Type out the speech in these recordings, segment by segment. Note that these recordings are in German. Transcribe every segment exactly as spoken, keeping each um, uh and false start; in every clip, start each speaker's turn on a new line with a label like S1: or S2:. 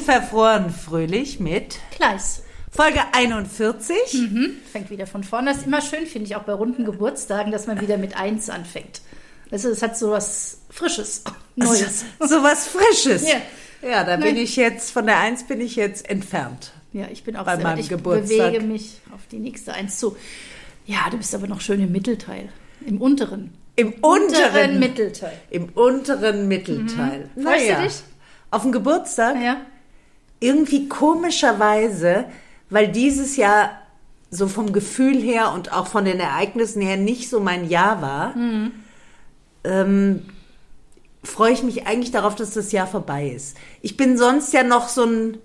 S1: Unverfroren fröhlich mit
S2: Kleis.
S1: Folge einundvierzig.
S2: Mhm. Fängt wieder von vorne. Das ist immer schön, finde ich, auch bei runden Geburtstagen, dass man wieder mit eins anfängt. Also es hat so was Frisches, Neues.
S1: So was Frisches.
S2: Ja,
S1: ja da
S2: Nein.
S1: bin ich jetzt, von der eins bin ich jetzt entfernt.
S2: Ja, ich bin auch
S1: bei
S2: sehr,
S1: meinem
S2: ich
S1: Geburtstag.
S2: bewege mich auf die nächste eins zu. Ja, du bist aber noch schön im Mittelteil. Im unteren.
S1: Im unteren,
S2: unteren Mittelteil.
S1: Im unteren Mittelteil.
S2: Mhm. Freust
S1: Naja.
S2: du dich?
S1: Auf dem Geburtstag?
S2: Ja.
S1: Irgendwie komischerweise, weil dieses Jahr so vom Gefühl her und auch von den Ereignissen her nicht so mein Jahr war, mhm. ähm, freue ich mich eigentlich darauf, dass das Jahr vorbei ist. Ich bin sonst ja noch so ein,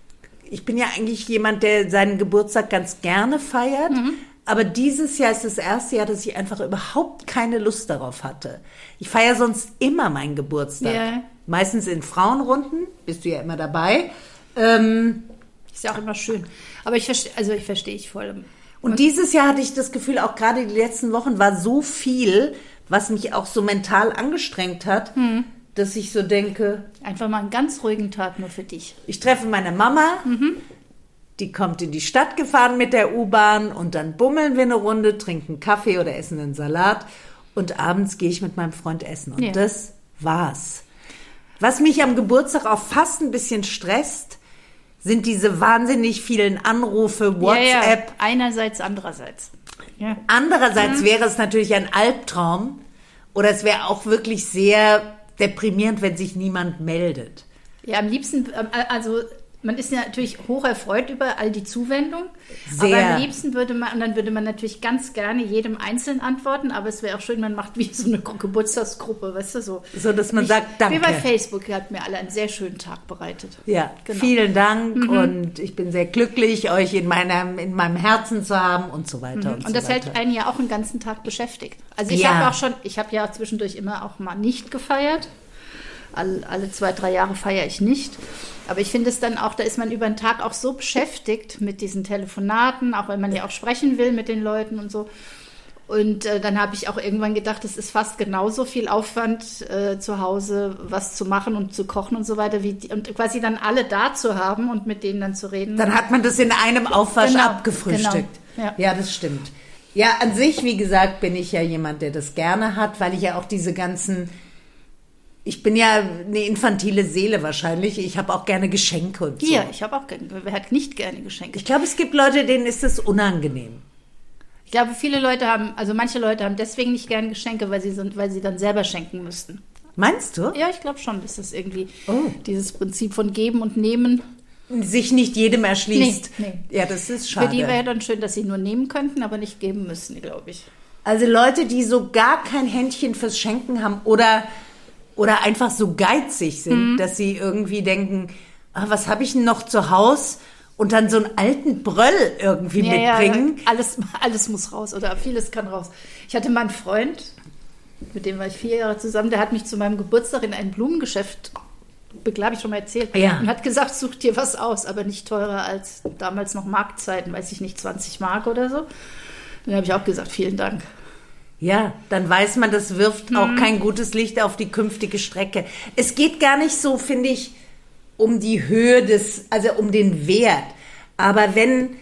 S1: ich bin ja eigentlich jemand, der seinen Geburtstag ganz gerne feiert, mhm. aber dieses Jahr ist das erste Jahr, dass ich einfach überhaupt keine Lust darauf hatte. Ich feiere sonst immer meinen Geburtstag.
S2: Ja.
S1: Meistens in Frauenrunden, bist du ja immer dabei. Ähm,
S2: ist ja auch immer schön. Aber ich verstehe, also ich verstehe ich voll. Und,
S1: und dieses Jahr hatte ich das Gefühl, auch gerade die letzten Wochen war so viel, was mich auch so mental angestrengt hat, hm. dass ich so denke...
S2: Einfach mal einen ganz ruhigen Tag nur für dich.
S1: Ich treffe meine Mama,
S2: mhm.
S1: die kommt in die Stadt gefahren mit der U-Bahn und dann bummeln wir eine Runde, trinken Kaffee oder essen einen Salat und abends gehe ich mit meinem Freund essen. Und
S2: ja.
S1: das war's. Was mich am Geburtstag auch fast ein bisschen stresst, sind diese wahnsinnig vielen Anrufe, WhatsApp.
S2: Ja, ja. Einerseits, andererseits. Ja.
S1: Andererseits
S2: mhm.
S1: wäre es natürlich ein Albtraum oder es wäre auch wirklich sehr deprimierend, wenn sich niemand meldet.
S2: Ja, am liebsten, also man ist ja natürlich hoch erfreut über all die Zuwendung,
S1: Sehr.
S2: aber am liebsten würde man, und dann würde man natürlich ganz gerne jedem einzeln antworten, aber es wäre auch schön, man macht wie so eine Geburtstagsgruppe, weißt du, so.
S1: So, dass man
S2: ich,
S1: sagt, danke.
S2: Wie bei Facebook, hat mir alle einen sehr schönen Tag bereitet.
S1: Ja,
S2: genau.
S1: Vielen Dank
S2: mhm.
S1: und ich bin sehr glücklich, euch in meinem, in meinem Herzen zu haben und so weiter
S2: Mhm.
S1: und,
S2: und
S1: so
S2: das
S1: weiter.
S2: hält einen ja auch einen ganzen Tag beschäftigt. Also ich
S1: Ja.
S2: habe auch schon, ich habe ja zwischendurch immer auch mal nicht gefeiert. Alle, alle zwei, drei Jahre feiere ich nicht. Aber ich finde es dann auch, da ist man über den Tag auch so beschäftigt mit diesen Telefonaten, auch weil man ja auch sprechen will mit den Leuten und so. Und äh, dann habe ich auch irgendwann gedacht, es ist fast genauso viel Aufwand äh, zu Hause, was zu machen und zu kochen und so weiter, wie die, und quasi dann alle da zu haben und mit denen dann zu reden.
S1: Dann hat man das in einem Aufwasch
S2: Genau,
S1: abgefrühstückt.
S2: genau, ja.
S1: Ja, das stimmt. Ja, an sich, wie gesagt, bin ich ja jemand, der das gerne hat, weil ich ja auch diese ganzen... Ich bin ja eine infantile Seele wahrscheinlich. Ich habe auch gerne Geschenke und so.
S2: Ja, ich habe auch gerne, wer hat nicht gerne Geschenke?
S1: Ich glaube, es gibt Leute, denen ist das unangenehm.
S2: Ich glaube, viele Leute haben, also manche Leute haben deswegen nicht gerne Geschenke, weil sie sind, weil sie dann selber schenken müssten.
S1: Meinst du?
S2: Ja, ich glaube schon, dass das irgendwie
S1: Oh.
S2: dieses Prinzip von Geben und Nehmen.
S1: Sich nicht jedem erschließt.
S2: Nee, nee.
S1: Ja, das ist schade.
S2: Für die wäre dann schön, dass sie nur nehmen könnten, aber nicht geben müssen, glaube ich.
S1: Also Leute, die so gar kein Händchen fürs Schenken haben oder, oder einfach so geizig sind, mhm. dass sie irgendwie denken, ah, was habe ich denn noch zu Hause? Und dann so einen alten Bröll irgendwie
S2: ja,
S1: mitbringen.
S2: Ja, alles, alles muss raus oder vieles kann raus. Ich hatte mal einen Freund, mit dem war ich vier Jahre zusammen, der hat mich zu meinem Geburtstag in ein Blumengeschäft, habe ich schon mal erzählt,
S1: ja.
S2: und hat gesagt, such dir was aus, aber nicht teurer als damals noch Marktzeiten, weiß ich nicht, zwanzig Mark oder so. Dann habe ich auch gesagt, vielen Dank.
S1: Ja, dann weiß man, das wirft
S2: mhm.
S1: auch kein gutes Licht auf die künftige Strecke. Es geht gar nicht so, finde ich, um die Höhe des, also um den Wert. Aber wenn,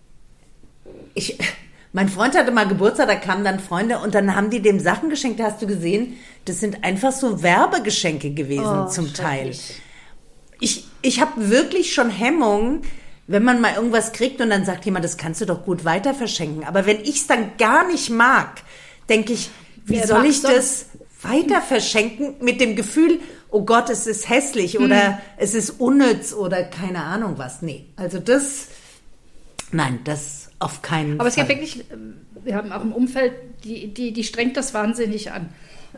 S1: ich, mein Freund hatte mal Geburtstag, da kamen dann Freunde und dann haben die dem Sachen geschenkt, da hast du gesehen, das sind einfach so Werbegeschenke gewesen
S2: oh,
S1: zum Teil. Ich, ich habe wirklich schon Hemmungen, wenn man mal irgendwas kriegt und dann sagt jemand, das kannst du doch gut weiter verschenken. Aber wenn ich es dann gar nicht mag, denke ich, wie
S2: Wer
S1: soll ich
S2: sonst?
S1: das weiter verschenken mit dem Gefühl, oh Gott, es ist hässlich
S2: hm.
S1: oder es ist unnütz oder keine Ahnung was. Nee, also das, nein, das auf keinen
S2: Aber
S1: Fall.
S2: es gibt wirklich, wir haben auch im Umfeld, die, die, die strengt das wahnsinnig an,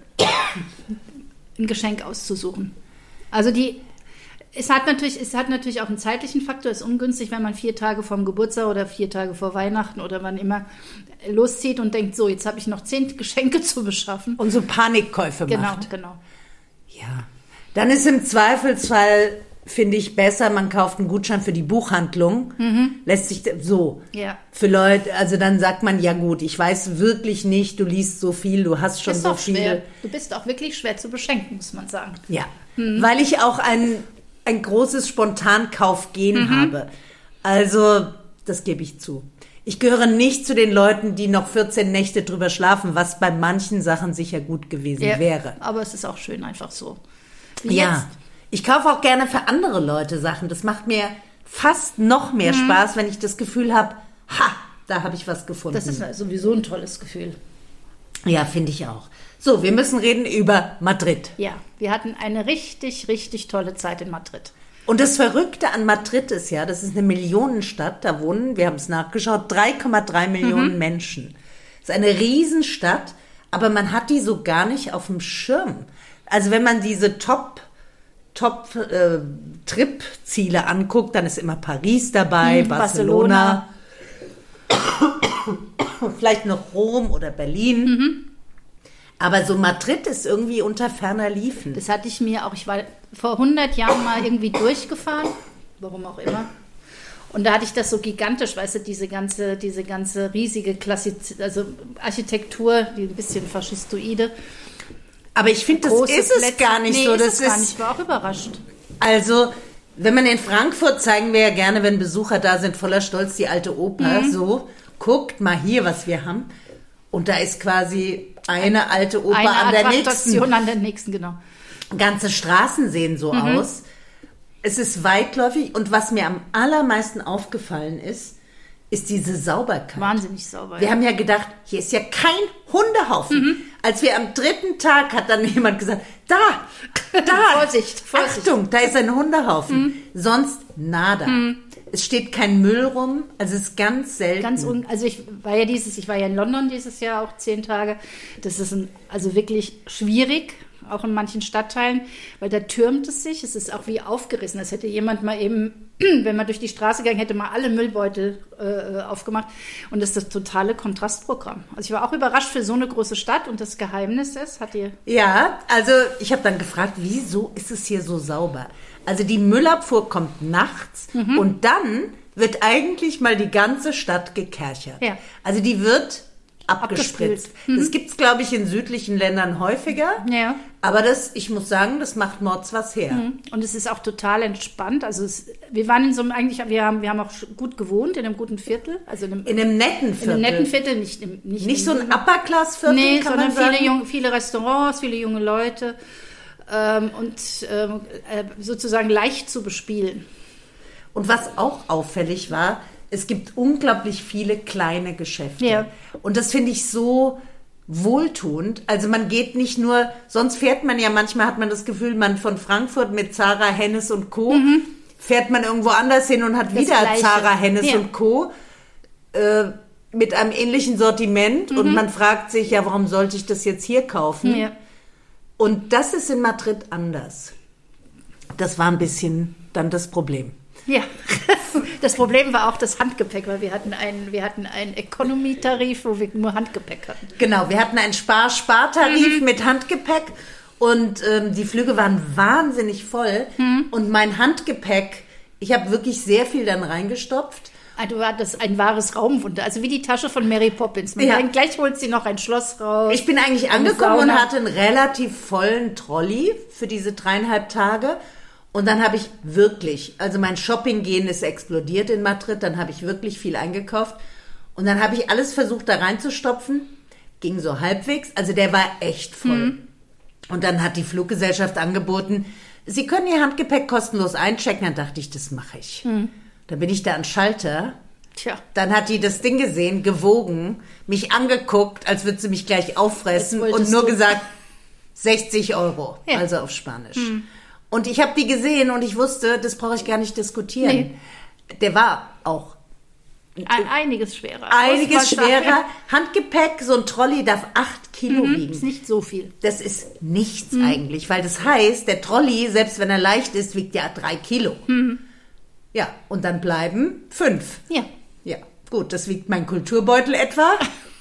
S2: ein Geschenk auszusuchen. Also die, es hat natürlich, es hat natürlich auch einen zeitlichen Faktor, es ist ungünstig, wenn man vier Tage vorm Geburtstag oder vier Tage vor Weihnachten oder wann immer loszieht und denkt, so, jetzt habe ich noch zehn Geschenke zu beschaffen.
S1: Und so Panikkäufe
S2: genau,
S1: macht.
S2: Genau, genau.
S1: Ja, dann ist im Zweifelsfall, finde ich, besser, man kauft einen Gutschein für die Buchhandlung, mhm. lässt sich so.
S2: Ja.
S1: Für Leute, also dann sagt man, ja gut, ich weiß wirklich nicht, du liest so viel, du hast schon
S2: ist
S1: so
S2: auch
S1: viel.
S2: Schwer. Du bist auch wirklich schwer zu beschenken, muss man sagen.
S1: Ja, mhm. weil ich auch ein ein großes Spontankaufgehen mhm. habe. Also, das gebe ich zu. Ich gehöre nicht zu den Leuten, die noch vierzehn Nächte drüber schlafen, was bei manchen Sachen sicher gut gewesen
S2: ja,
S1: wäre.
S2: Aber es ist auch schön, einfach so. Wie
S1: ja,
S2: jetzt.
S1: Ich kaufe auch gerne für andere Leute Sachen. Das macht mir fast noch mehr mhm. Spaß, wenn ich das Gefühl habe, ha, da habe ich was gefunden.
S2: Das ist sowieso ein tolles Gefühl.
S1: Ja, finde ich auch. So, wir müssen reden über Madrid.
S2: Ja, wir hatten eine richtig, richtig tolle Zeit in Madrid.
S1: Und das Verrückte an Madrid ist ja, das ist eine Millionenstadt, da wohnen, wir haben es nachgeschaut, drei Komma drei Millionen mhm. Menschen. Das ist eine Riesenstadt, aber man hat die so gar nicht auf dem Schirm. Also wenn man diese Top, Top äh, Trip-Ziele anguckt, dann ist immer Paris dabei, mhm, Barcelona, Barcelona. Vielleicht noch Rom oder Berlin. Mhm. Aber so Madrid ist irgendwie unter ferner Liefen.
S2: Das hatte ich mir auch, ich war vor hundert Jahren mal irgendwie durchgefahren, warum auch immer. Und da hatte ich das so gigantisch, weißt du, diese ganze, diese ganze riesige Klassiz- also Architektur, die ein bisschen faschistoide.
S1: Aber ich finde, das ist es Plätze. gar nicht
S2: nee,
S1: so.
S2: Ist
S1: das
S2: es gar nicht. Ich war auch überrascht.
S1: Also, wenn man in Frankfurt, zeigen wir ja gerne, wenn Besucher da sind, voller Stolz die alte Oper, mhm. so, guckt mal hier, was wir haben. Und da ist quasi eine alte Oper
S2: eine
S1: an der nächsten.
S2: Station an der nächsten, genau.
S1: Ganze Straßen sehen so mhm. aus. Es ist weitläufig und was mir am allermeisten aufgefallen ist, ist diese Sauberkeit.
S2: Wahnsinnig sauber.
S1: Wir
S2: ja.
S1: haben ja gedacht, hier ist ja kein Hundehaufen. Mhm. Als wir am dritten Tag hat dann jemand gesagt, da, da,
S2: Vorsicht, Vorsicht.
S1: Achtung, da ist ein Hundehaufen. Mhm. Sonst nada. Mhm. Es steht kein Müll rum, also es ist ganz selten.
S2: Ganz un- also ich war ja dieses, ich war ja in London dieses Jahr auch zehn Tage. Das ist ein, also wirklich schwierig, auch in manchen Stadtteilen, weil da türmt es sich. Es ist auch wie aufgerissen. Das hätte jemand mal eben, wenn man durch die Straße gegangen hätte, mal alle Müllbeutel äh, aufgemacht. Und das ist das totale Kontrastprogramm. Also ich war auch überrascht für so eine große Stadt. Und das Geheimnis ist, hat ihr...
S1: Ja, also ich habe dann gefragt, wieso ist es hier so sauber? Also die Müllabfuhr kommt nachts mhm. und dann wird eigentlich mal die ganze Stadt gekerchert. Ja. Also die wird abgespritzt. Mhm. Das gibt es, glaube ich, in südlichen Ländern häufiger. Ja. Aber das, ich muss sagen, das macht Mords was her. Mhm.
S2: Und es ist auch total entspannt. Also es, wir waren in so einem, eigentlich, wir haben, wir haben auch gut gewohnt, in einem guten Viertel. Also in einem,
S1: in einem netten Viertel.
S2: In einem netten Viertel, nicht, nicht,
S1: nicht so ein Upper-Class-Viertel,
S2: nee,
S1: kann
S2: sondern
S1: man sagen.
S2: Viele, junge, viele Restaurants, viele junge Leute. Ähm, und ähm, äh, sozusagen leicht zu bespielen.
S1: Und was auch auffällig war, es gibt unglaublich viele kleine Geschäfte.
S2: Ja.
S1: Und das finde ich so wohltuend. Also man geht nicht nur, sonst fährt man ja, manchmal hat man das Gefühl, man von Frankfurt mit Zara, Hennes und Co. Mhm. fährt man irgendwo anders hin und hat das wieder Gleiche. Zara, Hennes ja. und Co. Äh, mit einem ähnlichen Sortiment. Mhm. Und man fragt sich, ja, warum sollte ich das jetzt hier kaufen? Ja. Und das ist in Madrid anders. Das war ein bisschen dann das Problem.
S2: Ja, das Problem war auch das Handgepäck, weil wir hatten einen, wir hatten einen Economy-Tarif, wo wir nur Handgepäck hatten.
S1: Genau, wir hatten einen Spar-Spar-Tarif mhm. mit Handgepäck und ähm, die Flüge waren wahnsinnig voll. Mhm. Und mein Handgepäck, ich habe wirklich sehr viel dann reingestopft.
S2: Also war das ein wahres Raumwunder, also wie die Tasche von Mary Poppins. Man ja. denkt, gleich holt sie noch ein Schloss raus.
S1: Ich bin eigentlich angekommen und hatte einen relativ vollen Trolley für diese dreieinhalb Tage. Und dann habe ich wirklich, also mein Shopping-Gehen ist explodiert in Madrid, dann habe ich wirklich viel eingekauft. Und dann habe ich alles versucht, da reinzustopfen. Ging so halbwegs, also der war echt voll. Mhm. Und dann hat die Fluggesellschaft angeboten, Sie können Ihr Handgepäck kostenlos einchecken. Dann dachte ich, das mache ich. Mhm. Dann bin ich da an Schalter.
S2: Tja.
S1: Dann hat die das Ding gesehen, gewogen, mich angeguckt, als würde sie mich gleich auffressen und nur du. gesagt, sechzig Euro, ja. also auf Spanisch. Hm. Und ich habe die gesehen und ich wusste, das brauche ich gar nicht diskutieren. Nee. Der war auch
S2: ein, einiges schwerer.
S1: Einiges schwerer. Handgepäck, so ein Trolley darf acht Kilo mhm, wiegen.
S2: Das ist nicht so viel.
S1: Das ist nichts mhm. eigentlich, weil das heißt, der Trolley, selbst wenn er leicht ist, wiegt ja drei Kilo. Mhm. Ja, und dann bleiben fünf.
S2: Ja.
S1: Ja, gut, das wiegt mein Kulturbeutel etwa.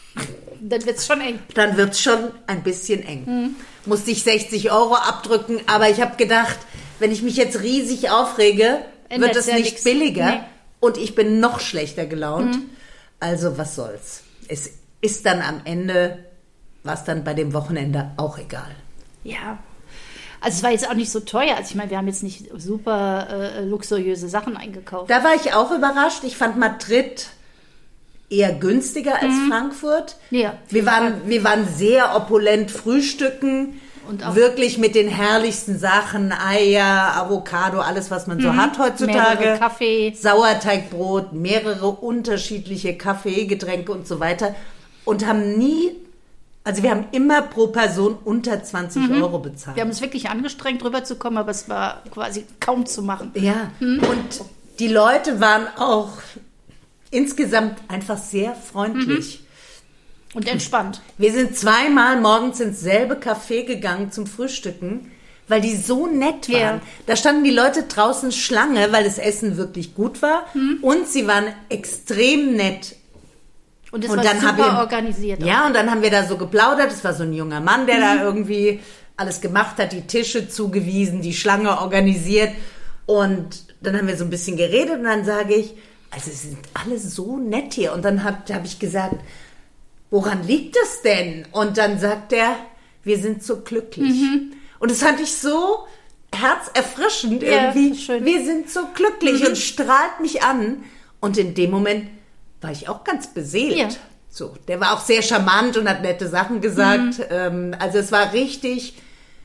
S2: Dann wird's schon eng.
S1: Dann wird's schon ein bisschen eng. Mhm. Musste ich sechzig Euro abdrücken, aber ich habe gedacht, wenn ich mich jetzt riesig aufrege, Ändert wird es ja nicht nix. billiger. Nee. Und ich bin noch schlechter gelaunt. Mhm. Also was soll's. Es ist dann am Ende, war es dann bei dem Wochenende auch egal.
S2: Ja, Also es war jetzt auch nicht so teuer. Also ich meine, wir haben jetzt nicht super äh, luxuriöse Sachen eingekauft.
S1: Da war ich auch überrascht. Ich fand Madrid eher günstiger als mhm. Frankfurt.
S2: Ja.
S1: Wir waren, wir waren sehr opulent frühstücken. Und auch wirklich mit den herrlichsten Sachen, Eier, Avocado, alles, was man so mhm. hat heutzutage.
S2: Mehrere Kaffee.
S1: Sauerteigbrot, mehrere unterschiedliche Kaffeegetränke und so weiter. Und haben nie, also wir haben immer pro Person unter zwanzig mhm. Euro bezahlt.
S2: Wir haben uns wirklich angestrengt, rüberzukommen, aber es war quasi kaum zu machen.
S1: Ja, mhm. und die Leute waren auch insgesamt einfach sehr freundlich.
S2: Mhm. Und entspannt.
S1: Wir sind zweimal morgens ins selbe Café gegangen zum Frühstücken, weil die so nett waren. Ja. Da standen die Leute draußen Schlange, weil das Essen wirklich gut war. Hm. Und sie waren extrem nett.
S2: Und es war dann super wir, organisiert.
S1: Ja, auch. Und dann haben wir da so geplaudert. Es war so ein junger Mann, der mhm. da irgendwie alles gemacht hat, die Tische zugewiesen, die Schlange organisiert. Und dann haben wir so ein bisschen geredet und dann sage ich, also sie sind alle so nett hier. Und dann habe hab ich gesagt, woran liegt es denn? Und dann sagt er, wir sind so glücklich. Mhm. Und das fand ich so herzerfrischend
S2: ja,
S1: irgendwie.
S2: Schön.
S1: Wir sind so glücklich mhm. und strahlt mich an. Und in dem Moment war ich auch ganz beseelt. Ja. So, der war auch sehr charmant und hat nette Sachen gesagt. Mhm. Ähm, also es war richtig,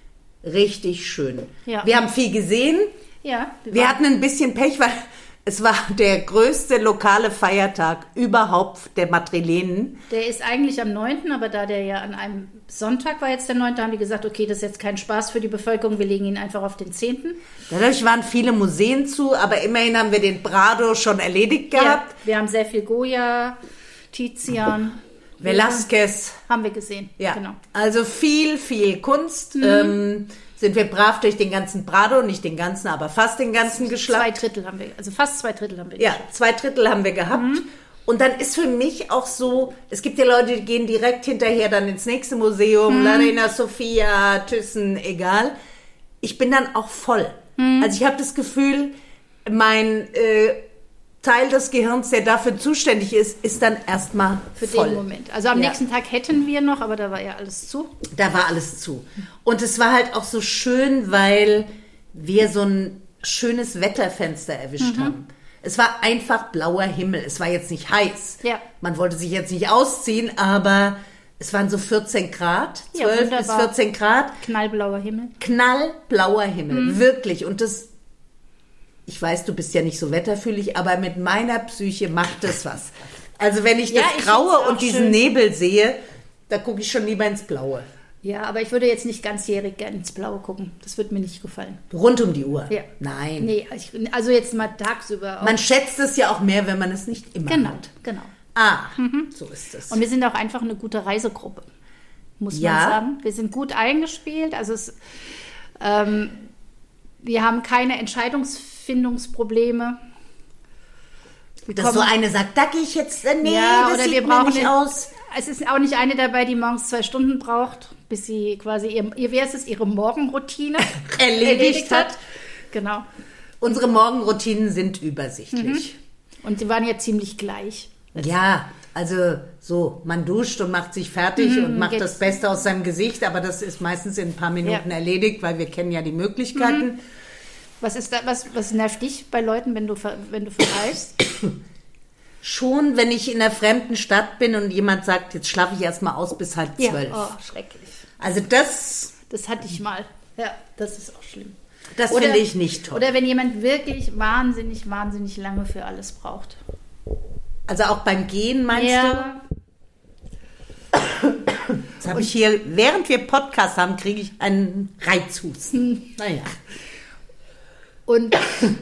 S1: richtig schön.
S2: Ja.
S1: Wir haben viel gesehen.
S2: Ja,
S1: wir, wir hatten ein bisschen Pech, weil es war der größte lokale Feiertag überhaupt der Madrilenen.
S2: Der ist eigentlich am neunten, aber da der ja an einem Sonntag war jetzt der neunte, haben die gesagt, okay, das ist jetzt kein Spaß für die Bevölkerung, wir legen ihn einfach auf den zehnten.
S1: Dadurch waren viele Museen zu, aber immerhin haben wir den Prado schon erledigt gehabt.
S2: Ja, wir haben sehr viel Goya, Tizian,
S1: Velázquez.
S2: Haben wir gesehen,
S1: ja.
S2: Genau.
S1: Also viel, viel Kunst. Mhm. Ähm, sind wir brav durch den ganzen Prado, nicht den ganzen, aber fast den ganzen geschlappt.
S2: Zwei Drittel haben wir, also fast zwei Drittel haben wir
S1: Ja, geschafft. zwei Drittel haben wir gehabt. Mhm. Und dann ist für mich auch so, es gibt ja Leute, die gehen direkt hinterher dann ins nächste Museum, mhm. La Reina Sofia, Thyssen, egal. Ich bin dann auch voll. Mhm. Also ich habe das Gefühl, mein äh, Teil des Gehirns, der dafür zuständig ist, ist dann erstmal
S2: für
S1: voll.
S2: den Moment. Also am ja. nächsten Tag hätten wir noch, aber da war ja alles zu.
S1: Da war alles zu. Und es war halt auch so schön, weil wir so ein schönes Wetterfenster erwischt mhm. haben. Es war einfach blauer Himmel. Es war jetzt nicht heiß.
S2: Ja.
S1: Man wollte sich jetzt nicht ausziehen, aber es waren so vierzehn Grad, zwölf ja, bis vierzehn Grad.
S2: Knallblauer Himmel.
S1: Knallblauer Himmel, mhm. wirklich. Und das, ich weiß, du bist ja nicht so wetterfühlig, aber mit meiner Psyche macht das was. Also wenn ich
S2: ja,
S1: das
S2: ich
S1: Graue und diesen
S2: schön.
S1: Nebel sehe, da gucke ich schon lieber ins Blaue.
S2: Ja, aber ich würde jetzt nicht ganzjährig gerne ins Blaue gucken. Das würde mir nicht gefallen.
S1: Rund um die Uhr?
S2: Ja.
S1: Nein.
S2: Nee, also jetzt mal tagsüber. Auch.
S1: Man schätzt es ja auch mehr, wenn man es nicht immer
S2: genau,
S1: hat.
S2: Genau,
S1: Ah, mhm. so ist es.
S2: Und wir sind auch einfach eine gute Reisegruppe, muss
S1: ja.
S2: man sagen. Wir sind gut eingespielt. Also es, ähm, wir haben keine Entscheidungsfindungsprobleme. Wir
S1: Dass so eine sagt, da gehe ich jetzt, äh, nee,
S2: ja,
S1: das
S2: oder
S1: sieht
S2: wir
S1: mir
S2: brauchen
S1: nicht
S2: den,
S1: aus.
S2: Es ist auch nicht eine dabei, die morgens zwei Stunden braucht, bis sie quasi ihr, ihr wie heißt es, ihre Morgenroutine
S1: erledigt, erledigt hat. hat.
S2: Genau.
S1: Unsere Morgenroutinen sind übersichtlich.
S2: Mhm. Und sie waren ja ziemlich gleich.
S1: Ja, also so, man duscht und macht sich fertig mhm, und macht
S2: geht's.
S1: das Beste aus seinem Gesicht, aber das ist meistens in ein paar Minuten
S2: ja.
S1: erledigt, weil wir kennen ja die Möglichkeiten.
S2: Mhm. Was ist da, was, was nervt dich bei Leuten, wenn du, wenn du verreist?
S1: Schon, wenn ich in einer fremden Stadt bin und jemand sagt, jetzt schlafe ich erst mal aus bis halb zwölf.
S2: Ja, oh, schrecklich.
S1: Also das...
S2: Das hatte ich mal. Ja, das ist auch schlimm.
S1: Das finde ich nicht toll.
S2: Oder wenn jemand wirklich wahnsinnig, wahnsinnig lange für alles braucht.
S1: Also auch beim Gehen, meinst
S2: ja.
S1: du? Jetzt habe ich hier, während wir Podcast haben, kriege ich einen Reizhusten.
S2: Hm.
S1: Naja.
S2: Und...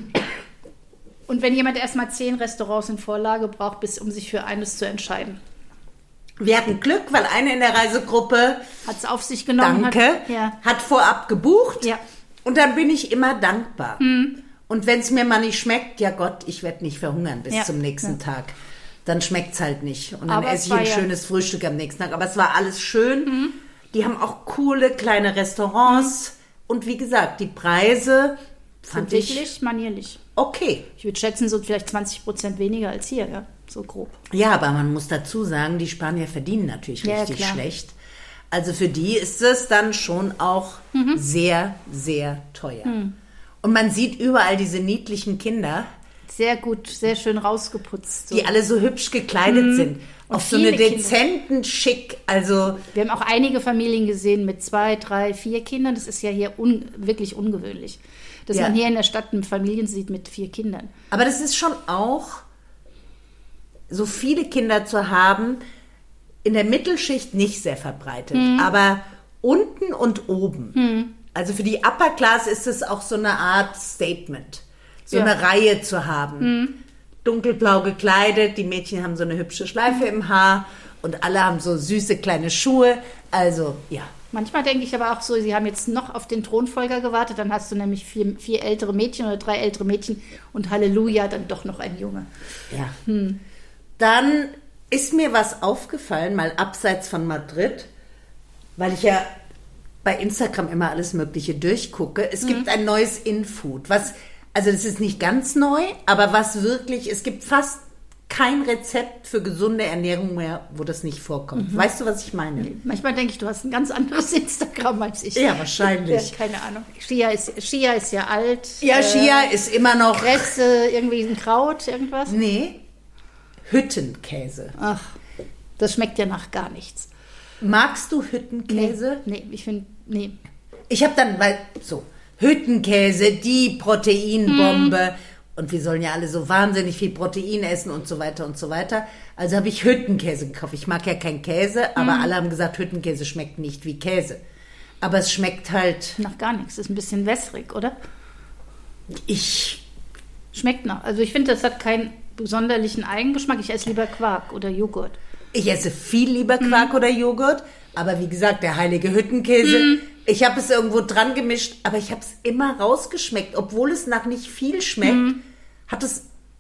S2: Und wenn jemand erstmal zehn Restaurants in Vorlage braucht, bis um sich für eines zu entscheiden.
S1: Wir hatten Glück, weil eine in der Reisegruppe
S2: hat es auf sich genommen.
S1: Danke,
S2: hat, ja.
S1: hat vorab gebucht.
S2: Ja.
S1: Und dann bin ich immer dankbar.
S2: Hm.
S1: Und wenn es mir mal nicht schmeckt, ja Gott, ich werde nicht verhungern bis
S2: ja.
S1: zum nächsten ja. Tag. Dann schmeckt es halt nicht. Und dann
S2: Aber
S1: esse ich ein ja. schönes Frühstück am nächsten Tag. Aber es war alles schön.
S2: Hm.
S1: Die haben auch coole kleine Restaurants. Hm. Und wie gesagt, die Preise fand ich
S2: wirklich manierlich.
S1: Okay.
S2: Ich würde schätzen, so vielleicht zwanzig Prozent weniger als hier, ja, so grob.
S1: Ja, aber man muss dazu sagen, die Spanier verdienen natürlich
S2: ja,
S1: richtig
S2: klar.
S1: schlecht. Also für die ist es dann schon auch mhm. sehr, sehr teuer. Mhm. Und man sieht überall diese niedlichen Kinder.
S2: Sehr gut, sehr schön rausgeputzt. So.
S1: Die alle so hübsch gekleidet mhm. sind. Und auf so eine dezenten Kinder. Schick. Also
S2: wir haben auch einige Familien gesehen mit zwei, drei, vier Kindern. Das ist ja hier un, wirklich ungewöhnlich. Dass ja. man hier in der Stadt Familien sieht mit vier Kindern.
S1: Aber das ist schon auch, so viele Kinder zu haben, in der Mittelschicht nicht sehr verbreitet. Mhm. Aber unten und oben. Mhm. Also für die Upper Class ist es auch so eine Art Statement. So ja. eine Reihe zu haben. Mhm. Dunkelblau gekleidet, die Mädchen haben so eine hübsche Schleife im Haar und alle haben so süße kleine Schuhe. Also, ja.
S2: Manchmal denke ich aber auch so, sie haben jetzt noch auf den Thronfolger gewartet, dann hast du nämlich vier, vier ältere Mädchen oder drei ältere Mädchen und Halleluja, dann doch noch ein Junge.
S1: Ja. Hm. Dann ist mir was aufgefallen, mal abseits von Madrid, weil ich ja bei Instagram immer alles Mögliche durchgucke. Es hm. gibt ein neues In-Food, was... Also das ist nicht ganz neu, aber was wirklich, es gibt fast kein Rezept für gesunde Ernährung mehr, wo das nicht vorkommt. Mhm. Weißt du, was ich meine?
S2: Nee. Manchmal denke ich, du hast ein ganz anderes Instagram als ich.
S1: Ja, wahrscheinlich.
S2: Ja, keine Ahnung. Chia ist, Chia ist ja alt.
S1: Ja, Chia äh, ist immer noch...
S2: Kresse, irgendwie ein Kraut, irgendwas?
S1: Nee, Hüttenkäse.
S2: Ach, das schmeckt ja nach gar nichts.
S1: Magst du Hüttenkäse?
S2: Nee, nee ich finde, nee.
S1: Ich habe dann, weil, so... Hüttenkäse, die Proteinbombe. Hm. Und wir sollen ja alle so wahnsinnig viel Protein essen und so weiter und so weiter. Also habe ich Hüttenkäse gekauft. Ich mag ja keinen Käse, aber hm. alle haben gesagt, Hüttenkäse schmeckt nicht wie Käse. Aber es schmeckt halt...
S2: Nach gar nichts. Ist ein bisschen wässrig, oder?
S1: Ich...
S2: Schmeckt nach. Also ich finde, das hat keinen sonderlichen Eigengeschmack. Ich esse lieber Quark oder Joghurt.
S1: Ich esse viel lieber Quark hm. oder Joghurt. Aber wie gesagt, der heilige Hüttenkäse... Hm. Ich habe es irgendwo dran gemischt, aber ich habe es immer rausgeschmeckt. Obwohl es nach nicht viel schmeckt, mhm. hat es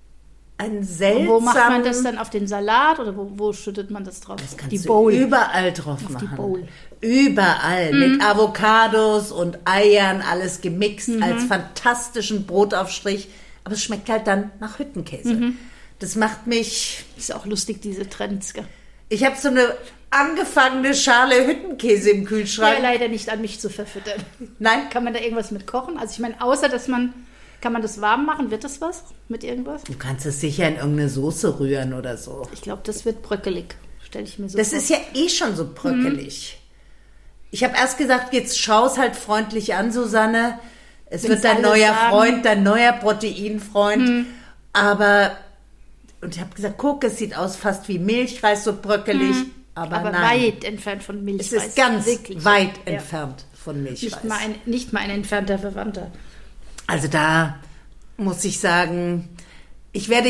S1: einen seltsamen...
S2: Wo macht man das dann? Auf den Salat oder wo, wo schüttet man das drauf?
S1: Das kannst die du Bowl. Überall drauf auf machen. Die Bowl. Überall. Mhm. Mit Avocados und Eiern, alles gemixt mhm. als fantastischen Brotaufstrich. Aber es schmeckt halt dann nach Hüttenkäse. Mhm. Das macht mich...
S2: Ist auch lustig, diese Trends, gell?
S1: Ich habe so eine... angefangene Schale Hüttenkäse im Kühlschrank.
S2: Ja, leider nicht an mich zu verfüttern.
S1: Nein.
S2: Kann man da irgendwas mit kochen? Also ich meine, außer dass man, kann man das warm machen? Wird das was mit irgendwas?
S1: Du kannst es sicher in irgendeine Soße rühren oder so.
S2: Ich glaube, das wird bröckelig, stelle ich mir so
S1: das
S2: vor.
S1: Das ist ja eh schon so bröckelig. Mhm. Ich habe erst gesagt, jetzt schau es halt freundlich an, Susanne. Es Wenn's wird dein neuer sagen. Freund, dein neuer Proteinfreund. Mhm. Aber, und ich habe gesagt, guck, es sieht aus fast wie Milchreis, so bröckelig. Mhm. Aber,
S2: Aber
S1: nein.
S2: weit entfernt von Milchreis.
S1: Es ist ganz
S2: wirklich
S1: weit
S2: ja.
S1: entfernt von Milchreis.
S2: Nicht mal, ein, nicht mal ein entfernter Verwandter.
S1: Also da muss ich sagen, ich werde,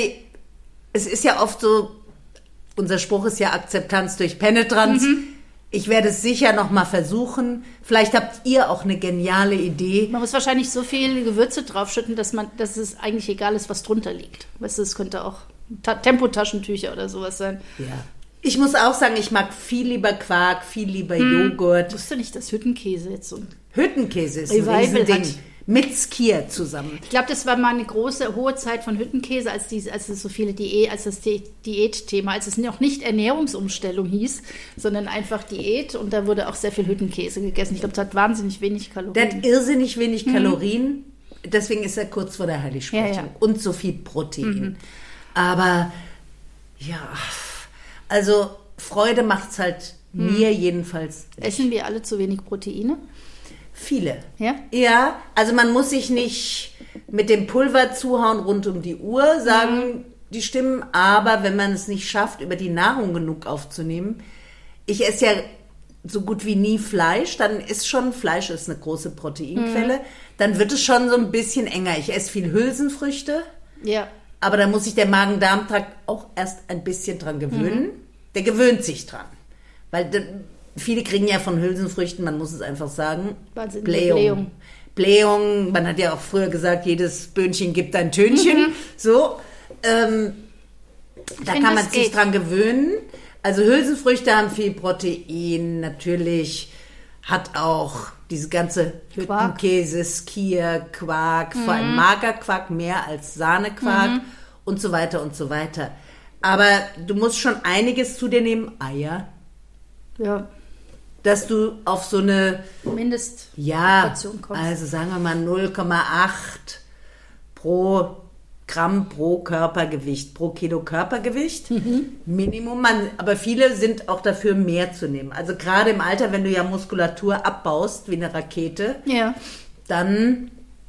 S1: es ist ja oft so, unser Spruch ist ja Akzeptanz durch Penetranz. Mhm. Ich werde es sicher noch mal versuchen. Vielleicht habt ihr auch eine geniale Idee.
S2: Man muss wahrscheinlich so viel Gewürze draufschütten, dass man, dass es eigentlich egal ist, was drunter liegt. Weißt du, es könnte auch Ta- Tempotaschentücher oder sowas sein.
S1: Ja. Ich muss auch sagen, ich mag viel lieber Quark, viel lieber hm. Joghurt.
S2: Wusstest du nicht, dass Hüttenkäse jetzt so ein
S1: Hüttenkäse ist ein Riesending. Mit Skier zusammen.
S2: Ich glaube, das war mal eine große, hohe Zeit von Hüttenkäse, als, die, als es so viele Diät, als das Di- Diätthema, als es noch nicht Ernährungsumstellung hieß, sondern einfach Diät. Und da wurde auch sehr viel Hüttenkäse gegessen. Ich glaube, das hat wahnsinnig wenig Kalorien.
S1: Der hat irrsinnig wenig Kalorien. Mhm. Deswegen ist er kurz vor der Heiligsprechung. Ja, ja. Und so viel Protein. Mhm. Aber ja... Also Freude macht es halt hm. mir jedenfalls nicht.
S2: Essen wir alle zu wenig Proteine?
S1: Viele.
S2: Ja?
S1: Ja, also man muss sich nicht mit dem Pulver zuhauen rund um die Uhr, sagen mhm. die Stimmen, aber wenn man es nicht schafft, über die Nahrung genug aufzunehmen. Ich esse ja so gut wie nie Fleisch, dann ist schon, Fleisch ist eine große Proteinquelle, mhm. dann wird es schon so ein bisschen enger. Ich esse viel Hülsenfrüchte.
S2: Ja.
S1: Aber da muss sich der Magen-Darm-Trakt auch erst ein bisschen dran gewöhnen. Mhm. Der gewöhnt sich dran. Weil de, viele kriegen ja von Hülsenfrüchten, man muss es einfach sagen, Blähung. Blähung. Blähung, man hat ja auch früher gesagt, jedes Böhnchen gibt ein Tönchen. Mhm. So, ähm, da find, kann man sich dran gewöhnen. Also Hülsenfrüchte haben viel Protein, natürlich hat auch diese ganze Hüttenkäse, Skier, Quark, mhm. vor allem Magerquark mehr als Sahnequark mhm. und so weiter und so weiter. Aber du musst schon einiges zu dir nehmen. Eier.
S2: Ja.
S1: dass du auf so eine
S2: Mindestportion
S1: ja,
S2: kommst.
S1: also sagen wir mal null Komma acht pro Gramm pro Körpergewicht, pro Kilo Körpergewicht, mhm. Minimum. Man, aber viele sind auch dafür, mehr zu nehmen. Also gerade im Alter, wenn du ja Muskulatur abbaust, wie eine Rakete,
S2: ja.
S1: dann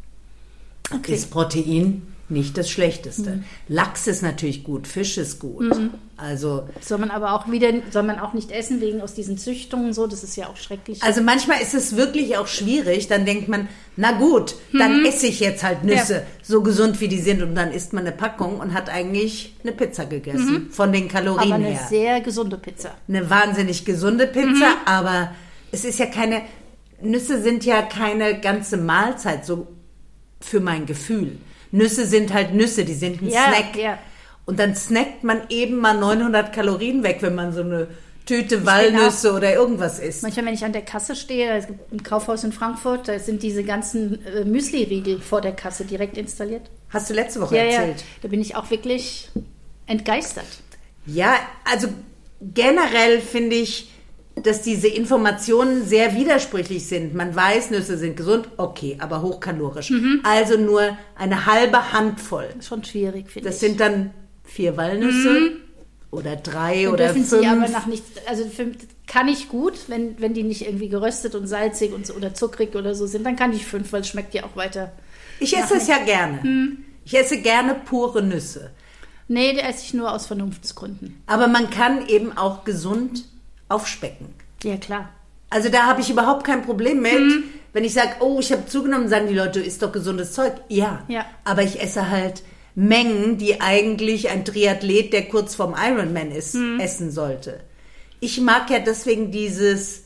S2: okay.
S1: ist Protein nicht das Schlechteste. Mhm. Lachs ist natürlich gut, Fisch ist gut. Mhm. Also
S2: soll man aber auch wieder, soll man auch nicht essen wegen aus diesen Züchtungen so, das ist ja auch schrecklich.
S1: Also manchmal ist es wirklich auch schwierig, dann denkt man, na gut, dann mhm. esse ich jetzt halt Nüsse, ja. so gesund wie die sind und dann isst man eine Packung und hat eigentlich eine Pizza gegessen, mhm. von den Kalorien
S2: aber eine
S1: her.
S2: eine sehr gesunde Pizza.
S1: Eine wahnsinnig gesunde Pizza, mhm. aber es ist ja keine, Nüsse sind ja keine ganze Mahlzeit, so für mein Gefühl. Nüsse sind halt Nüsse, die sind ein
S2: ja,
S1: Snack.
S2: Ja.
S1: Und dann snackt man eben mal neunhundert Kalorien weg, wenn man so eine Tüte Walnüsse oder irgendwas isst.
S2: Manchmal, wenn ich an der Kasse stehe, es gibt ein Kaufhaus in Frankfurt, da sind diese ganzen äh, Müsli-Riegel vor der Kasse direkt installiert.
S1: Hast du letzte Woche
S2: ja,
S1: erzählt?
S2: Ja, da bin ich auch wirklich entgeistert.
S1: Ja, also generell finde ich, dass diese Informationen sehr widersprüchlich sind. Man weiß, Nüsse sind gesund, okay, aber hochkalorisch. Mhm. Also nur eine halbe Handvoll.
S2: Das ist schon schwierig, finde ich.
S1: Das sind dann vier Walnüsse mhm. oder drei
S2: dann
S1: oder
S2: dürfen
S1: fünf.
S2: Sie aber nach nichts, also für, kann ich gut, wenn, wenn die nicht irgendwie geröstet und salzig und so, oder zuckrig oder so sind, dann kann ich fünf, weil es schmeckt ja auch weiter.
S1: Ich esse es ja gerne. Mhm. Ich esse gerne pure Nüsse.
S2: Nee, die esse ich nur aus Vernunftsgründen.
S1: Aber man kann eben auch gesund aufspecken.
S2: Ja, klar.
S1: Also da habe ich überhaupt kein Problem mit. Mhm. Wenn ich sage, oh, ich habe zugenommen, sagen die Leute, ist doch gesundes Zeug. Ja,
S2: ja.
S1: Aber ich esse halt Mengen, die eigentlich ein Triathlet, der kurz vorm Ironman ist, mhm. essen sollte. Ich mag ja deswegen dieses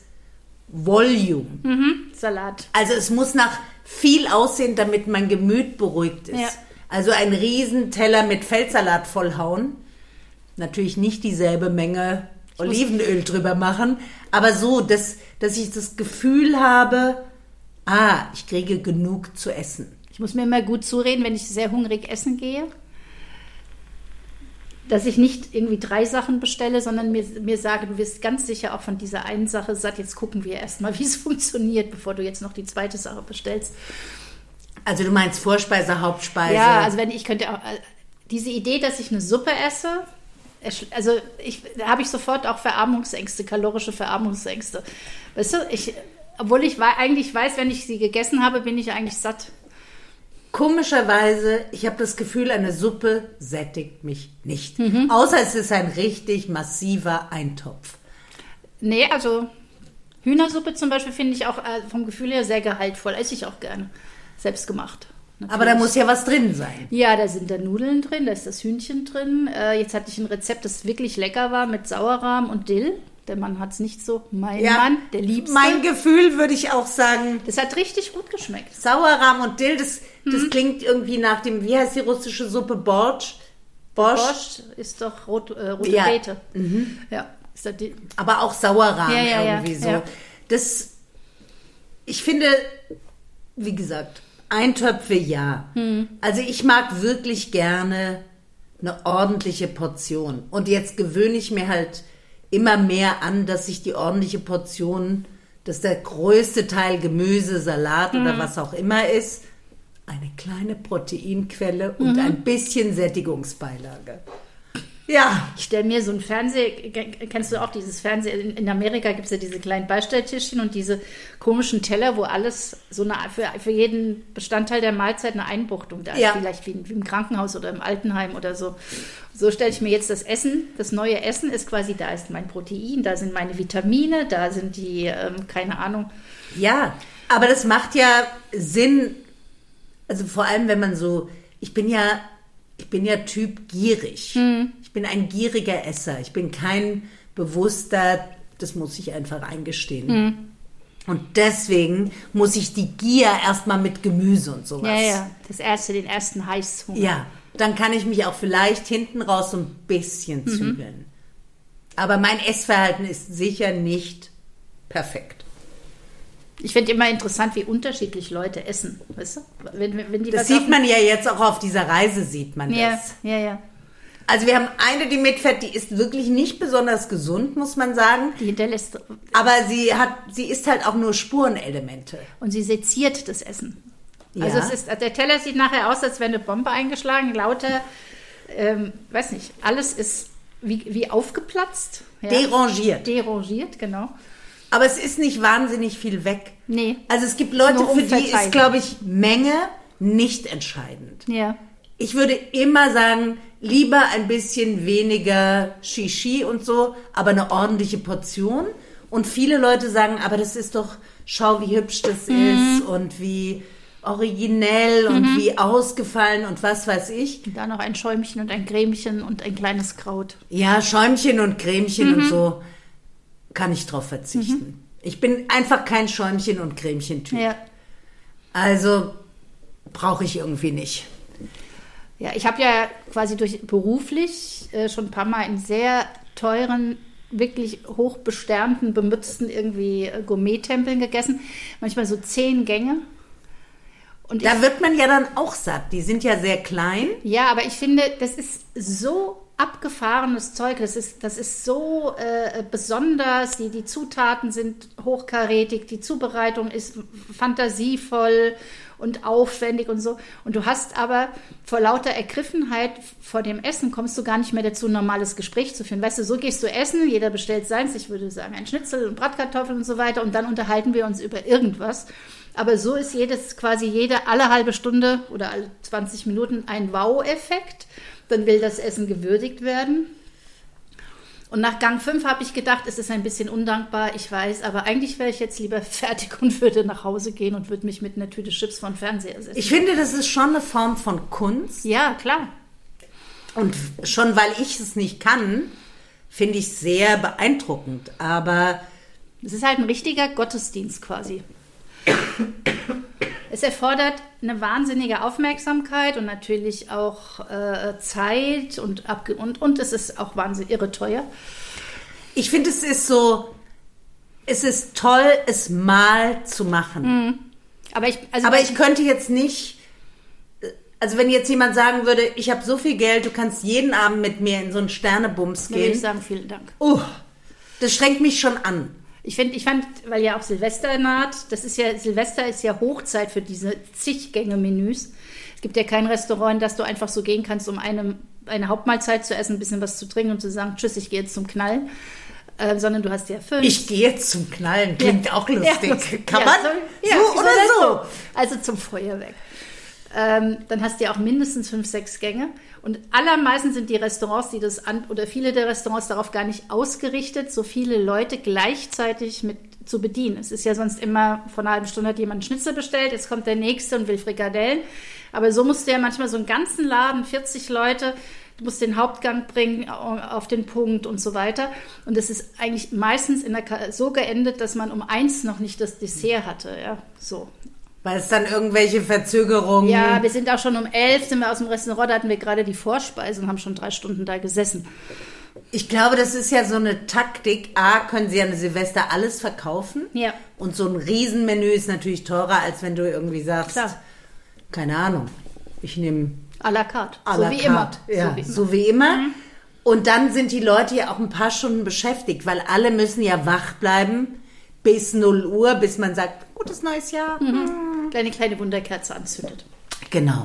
S1: Volume.
S2: Mhm. Salat.
S1: Also es muss nach viel aussehen, damit mein Gemüt beruhigt ist.
S2: Ja.
S1: Also ein Riesenteller mit Feldsalat vollhauen. Natürlich nicht dieselbe Menge Olivenöl drüber machen, aber so, dass, dass ich das Gefühl habe, ah, ich kriege genug zu essen.
S2: Ich muss mir immer gut zureden, wenn ich sehr hungrig essen gehe, dass ich nicht irgendwie drei Sachen bestelle, sondern mir, mir sage, du wirst ganz sicher auch von dieser einen Sache satt, jetzt gucken wir erstmal, wie es funktioniert, bevor du jetzt noch die zweite Sache bestellst.
S1: Also du meinst Vorspeise, Hauptspeise?
S2: Ja, also wenn ich könnte auch, diese Idee, dass ich eine Suppe esse, also ich, da habe ich sofort auch Verarmungsängste, kalorische Verarmungsängste. Weißt du, ich, obwohl ich eigentlich weiß, wenn ich sie gegessen habe, bin ich eigentlich satt.
S1: Komischerweise, ich habe das Gefühl, eine Suppe sättigt mich nicht. Mhm. Außer es ist ein richtig massiver Eintopf.
S2: Nee, also Hühnersuppe zum Beispiel finde ich auch äh, vom Gefühl her sehr gehaltvoll. Esse ich auch gerne. Selbst gemacht. Natürlich.
S1: Aber da muss ja was drin sein.
S2: Ja, da sind da Nudeln drin, da ist das Hühnchen drin. Äh, jetzt hatte ich ein Rezept, das wirklich lecker war mit Sauerrahm und Dill. Der Mann hat es nicht so. Mein ja, Mann, der Liebste.
S1: Mein Gefühl würde ich auch sagen.
S2: Das hat richtig gut geschmeckt.
S1: Sauerrahm und Dill, das, mhm. das klingt irgendwie nach dem, wie heißt die russische Suppe? Borsch?
S2: Borsch, Borsch ist doch rot, äh, rote
S1: ja.
S2: Beete.
S1: Mhm.
S2: Ja. Ist das die?
S1: Aber auch Sauerrahm
S2: ja, ja,
S1: irgendwie
S2: ja.
S1: so.
S2: Ja.
S1: Das, ich finde, wie gesagt, Eintöpfe ja. Hm. Also ich mag wirklich gerne eine ordentliche Portion. Und jetzt gewöhne ich mir halt immer mehr an, dass ich die ordentliche Portion, dass der größte Teil Gemüse, Salat hm. oder was auch immer ist, eine kleine Proteinquelle und mhm. ein bisschen Sättigungsbeilage. Ja.
S2: Ich stelle mir so ein Fernseher, kennst du auch dieses Fernseher, in Amerika gibt es ja diese kleinen Beistelltischchen und diese komischen Teller, wo alles so eine, für, für jeden Bestandteil der Mahlzeit eine Einbuchtung da ist,
S1: ja.
S2: vielleicht wie, wie im Krankenhaus oder im Altenheim oder so. So stelle ich mir jetzt das Essen, das neue Essen ist quasi, da ist mein Protein, da sind meine Vitamine, da sind die, ähm, keine Ahnung.
S1: Ja, aber das macht ja Sinn, also vor allem, wenn man so, ich bin ja, ich bin ja Typ gierig. Hm. Ich bin ein gieriger Esser. Ich bin kein bewusster, das muss ich einfach eingestehen. Hm. Und deswegen muss ich die Gier erstmal mit Gemüse und sowas.
S2: Ja, ja, das erste, den ersten Heißhunger.
S1: Ja, dann kann ich mich auch vielleicht hinten raus so ein bisschen zügeln. Mhm. Aber mein Essverhalten ist sicher nicht perfekt.
S2: Ich finde immer interessant, wie unterschiedlich Leute essen. Weißt du? Wenn, wenn die
S1: das
S2: was
S1: sieht man ja jetzt auch auf dieser Reise, sieht man
S2: ja,
S1: das.
S2: Ja, ja.
S1: Also wir haben eine, die mitfährt, die ist wirklich nicht besonders gesund, muss man sagen.
S2: Die hinterlässt.
S1: Aber sie hat, sie isst halt auch nur Spurenelemente.
S2: Und sie seziert das Essen.
S1: Ja.
S2: Also es ist, der Teller sieht nachher aus, als wäre eine Bombe eingeschlagen, lauter, ähm, weiß nicht, alles ist wie, wie aufgeplatzt. Ja.
S1: Derangiert.
S2: Derangiert, genau.
S1: Aber es ist nicht wahnsinnig viel weg.
S2: Nee.
S1: Also es gibt Leute,
S2: Nur
S1: für die
S2: umverteilt.
S1: ist, glaube ich, Menge nicht entscheidend.
S2: Ja.
S1: Ich würde immer sagen, lieber ein bisschen weniger Shishi und so, aber eine ordentliche Portion. Und viele Leute sagen, aber das ist doch, schau, wie hübsch das
S2: Mhm.
S1: ist und wie originell und
S2: Mhm.
S1: wie ausgefallen und was weiß ich.
S2: Und da noch ein Schäumchen und ein Cremchen und ein kleines Kraut.
S1: Ja, Schäumchen und Cremchen
S2: Mhm.
S1: und so kann ich drauf verzichten. Ich bin einfach kein Schäumchen- und Cremchen-Typ.
S2: Ja.
S1: Also brauche ich irgendwie nicht.
S2: Ja, ich habe ja quasi durch beruflich äh, schon ein paar Mal in sehr teuren, wirklich hochbesternten, bemützten irgendwie äh, Gourmet-Tempeln gegessen. Manchmal so zehn Gänge. Und
S1: Da
S2: ich,
S1: wird man ja dann auch satt. Die sind ja sehr klein.
S2: ja, aber ich finde, das ist so abgefahrenes Zeug. Das ist, das ist so äh, besonders. Die, die Zutaten sind hochkarätig. Die Zubereitung ist fantasievoll und aufwendig und so. Und du hast aber vor lauter Ergriffenheit vor dem Essen kommst du gar nicht mehr dazu, ein normales Gespräch zu führen. Weißt du, so gehst du essen, jeder bestellt seins, ich würde sagen ein Schnitzel und Bratkartoffeln und so weiter und dann unterhalten wir uns über irgendwas. Aber so ist jedes, quasi jede, alle halbe Stunde oder alle zwanzig Minuten ein Wow-Effekt. Dann will das Essen gewürdigt werden. Und nach Gang fünf habe ich gedacht, es ist ein bisschen undankbar, ich weiß, aber eigentlich wäre ich jetzt lieber fertig und würde nach Hause gehen und würde mich mit einer Tüte Chips vor den Fernseher setzen.
S1: Ich finde, das ist schon eine Form von Kunst.
S2: Ja, klar.
S1: Und schon weil ich es nicht kann, finde ich es sehr beeindruckend. Aber
S2: Es ist halt ein richtiger Gottesdienst quasi. Es erfordert eine wahnsinnige Aufmerksamkeit und natürlich auch äh, Zeit und, abge und, und es ist auch wahnsinnig irre teuer.
S1: ich finde, es ist so, es ist toll, es mal zu machen.
S2: Aber ich, also
S1: Aber ich könnte jetzt nicht, also wenn jetzt jemand sagen würde, ich habe so viel Geld, du kannst jeden Abend mit mir in so einen Sternebums
S2: würde ich
S1: gehen.
S2: sagen, vielen Dank.
S1: Uh, das strengt mich schon an.
S2: Ich finde, ich fand, weil ja auch Silvester naht, das ist ja, Silvester ist ja Hochzeit für diese zig Gänge-Menüs. Es gibt ja kein Restaurant, in das du einfach so gehen kannst, um eine, eine Hauptmahlzeit zu essen, ein bisschen was zu trinken und zu sagen, tschüss, ich gehe jetzt zum Knallen. Äh, sondern du hast ja fünf.
S1: Ich gehe jetzt zum Knallen, klingt
S2: Ja.
S1: auch lustig.
S2: Ja.
S1: Kann
S2: Ja,
S1: man
S2: so,
S1: so,
S2: ja,
S1: oder so?
S2: Also zum Feuerwerk. Ähm, dann hast du ja auch mindestens fünf, sechs Gänge. Und allermeisten sind die Restaurants, die das an, oder viele der Restaurants darauf gar nicht ausgerichtet, so viele Leute gleichzeitig mit zu bedienen. Es ist ja sonst immer, vor einer halben Stunde hat jemand einen Schnitzel bestellt, jetzt kommt der Nächste und will Frikadellen. Aber so musst du ja manchmal so einen ganzen Laden, vierzig Leute, du musst den Hauptgang bringen auf den Punkt und so weiter. Und es ist eigentlich meistens in der Ka- so geendet, dass man um eins noch nicht das Dessert hatte. Ja, so.
S1: Weil es dann irgendwelche Verzögerungen...
S2: Ja, wir sind auch schon um elf, sind wir aus dem Restaurant, da hatten wir gerade die Vorspeise und haben schon drei Stunden da gesessen.
S1: Ich glaube, das ist ja so eine Taktik. A, können sie an Silvester alles verkaufen.
S2: Ja.
S1: Und so ein Riesenmenü ist natürlich teurer, als wenn du irgendwie sagst,
S2: Klar.
S1: keine Ahnung, ich nehme
S2: À la carte,
S1: à
S2: so
S1: la
S2: wie
S1: carte.
S2: immer.
S1: Ja,
S2: so wie immer.
S1: so wie immer. Und dann sind die Leute ja auch ein paar Stunden beschäftigt, weil alle müssen ja wach bleiben bis null Uhr, bis man sagt, gutes neues Jahr.
S2: Mhm. Kleine, kleine Wunderkerze anzündet.
S1: Genau.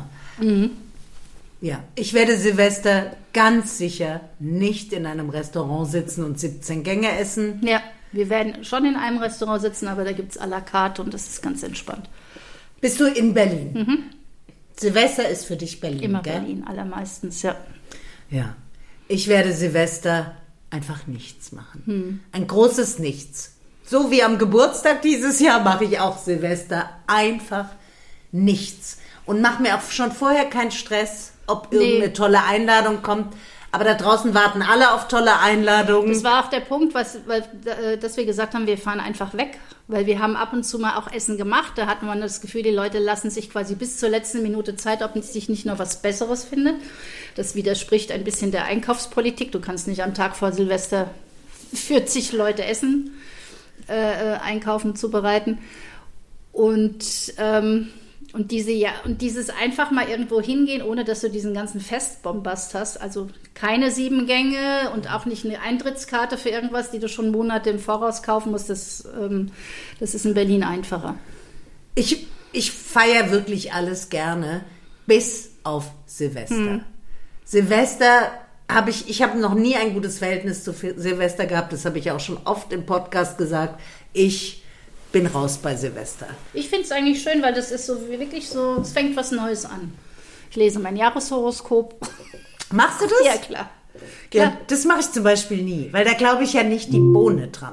S1: Ja, ich werde Silvester ganz sicher nicht in einem Restaurant sitzen und siebzehn Gänge essen.
S2: Ja, wir werden schon in einem Restaurant sitzen, aber da gibt es à la carte und das ist ganz entspannt.
S1: Bist du in Berlin? Silvester ist für dich Berlin,
S2: Immer
S1: gell?
S2: Berlin, allermeistens, ja.
S1: Ja. Ich werde Silvester einfach nichts machen. Ein großes Nichts. So wie am Geburtstag dieses Jahr mache ich auch Silvester einfach nichts. Und mache mir auch schon vorher keinen Stress, ob
S2: Nee.
S1: irgendeine tolle Einladung kommt. Aber da draußen warten alle auf tolle Einladungen.
S2: Das war auch der Punkt, was, weil, äh, dass wir gesagt haben, wir fahren einfach weg, weil wir haben ab und zu mal auch Essen gemacht. Da hatten wir das Gefühl, die Leute lassen sich quasi bis zur letzten Minute Zeit, ob sich nicht noch was Besseres findet. Das widerspricht ein bisschen der Einkaufspolitik. Du kannst nicht am Tag vor Silvester vierzig Leute Essen äh, einkaufen, zubereiten. Und, ähm, Und diese ja und dieses einfach mal irgendwo hingehen, ohne dass du diesen ganzen Festbombast hast, also keine sieben Gänge und auch nicht eine Eintrittskarte für irgendwas, die du schon Monate im Voraus kaufen musst, das, ähm, das ist in Berlin einfacher.
S1: Ich, ich feiere wirklich alles gerne, bis auf Silvester. Hm. Silvester habe ich, ich habe noch nie ein gutes Verhältnis zu Silvester gehabt, das habe ich auch schon oft im Podcast gesagt. Ich bin raus bei Silvester.
S2: Ich finde es eigentlich schön, weil das ist so wirklich so, es fängt was Neues an. Ich lese mein Jahreshoroskop.
S1: Machst du das?
S2: Ja, klar. klar.
S1: Ja, das mache ich zum Beispiel nie, weil da glaube ich ja nicht die Bohne dran.